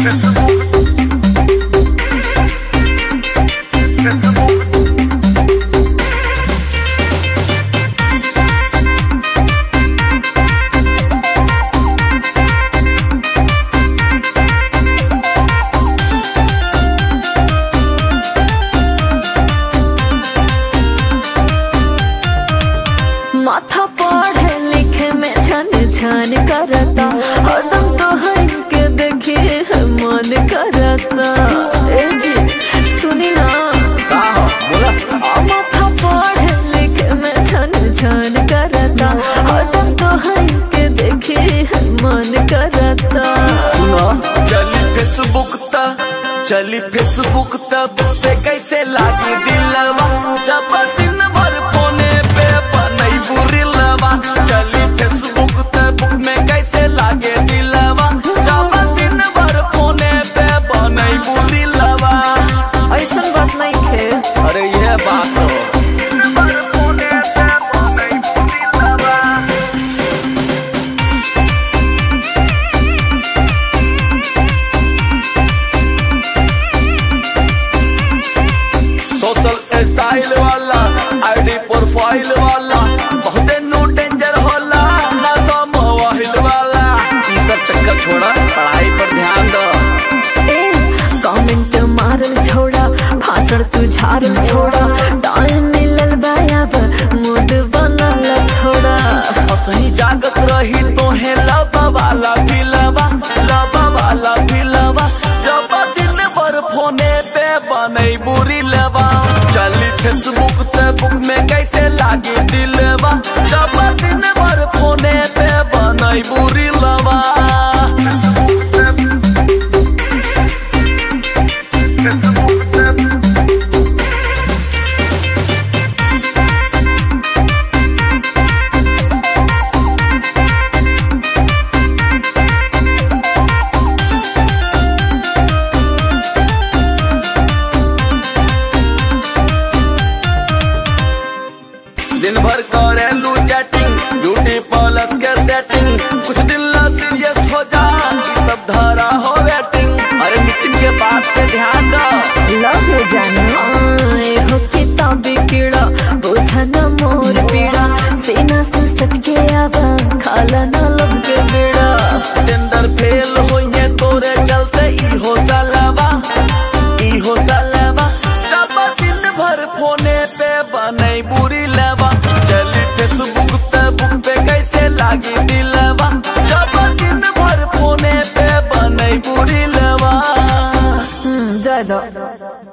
माथा पढ़े लिखे में छन छन करता, हरदम तोहर के देखे मन करता। ए जी सुनी ना, माथा पढ़े लिखे में छन छन करता, हरदम तोहर के देखे मन करता। चली फेसबुक तब पे कैसे लागी दिलवा, जब दिन भर फोने पे बनई बुरी लवा। चली फेसबुक तब में कैसे लागे दिलवा, जब दिन भर फोने पे बनई बुरी लवा। ऐसा बात नहीं है, अरे ये बात हो। सोशल स्टाइल वाला आईडी प्रोफाइल वाला बहुते नो डेंजर होला, ना तो मोबाइल वाला। ये सब चक्कर छोड़ा, पढ़ाई पर ध्यान दो। कमेंट मारल छोड़ा, भाषण तू झारल छोड़ा, टाइम मिलल बायाब मूड बनल थोड़ा। सही जागत रही तो है लबा वाला फिलवा, लबा वाला फिलवा। जब दिन भर फोने पे बनई बुरी लवा। चली फेसबुक तबुक में कैसे लागी दिलवा, जब दिन भर फोने पे बनई बुरी लवा। दिन भर करेलू चैटिंग, ब्यूटी प्लस के सेटिंग। कुछ दिन ला सीरियस हो जा, सब धरा हो वेटिंग। अरे मीटिंग के बात पे ध्यान दो। लव यू जाना हो किताबी कीड़ा, बोझा न मोर पीड़ा। सेना से सटके आवा, खाला न लब के बेड़ा। टेंडर फेल होइए तोरे चलते ई हो सालवा, ई हो सालवा। जब दिन भर फोने पे बनई बुरी लवा। चली फेसबुक तबुक पे कैसे लागी दिलवा, जब दिन भर फोने पे बनई बुरी लवा। ज्यादा